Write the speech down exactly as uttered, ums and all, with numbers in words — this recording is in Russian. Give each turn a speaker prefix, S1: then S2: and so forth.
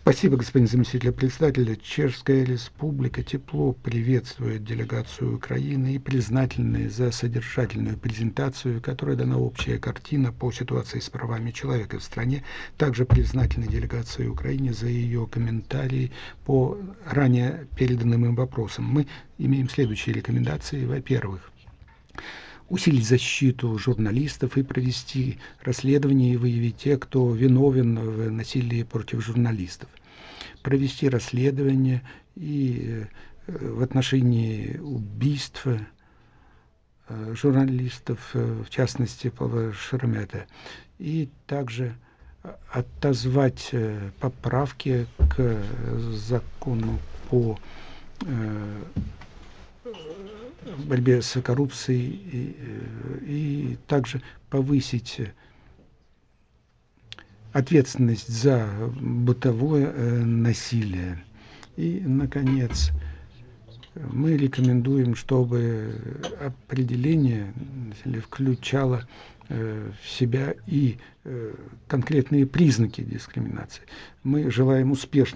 S1: Спасибо, господин заместитель председателя. Чешская Республика тепло приветствует делегацию Украины и признательны за содержательную презентацию, которая дана общая картина по ситуации с правами человека в стране. Также признательны делегации Украины за ее комментарии по ранее переданным им вопросам. Мы имеем следующие рекомендации. Во-первых, усилить защиту журналистов и провести расследование и выявить тех, кто виновен в насилии против журналистов. Провести расследование и в отношении убийств журналистов, в частности, Павла Шеремета, и также отозвать поправки к закону по борьбе с коррупцией и, и также повысить ответственность за бытовое насилие. И, наконец, мы рекомендуем, чтобы определение включало в себя и конкретные признаки дискриминации. Мы желаем успешного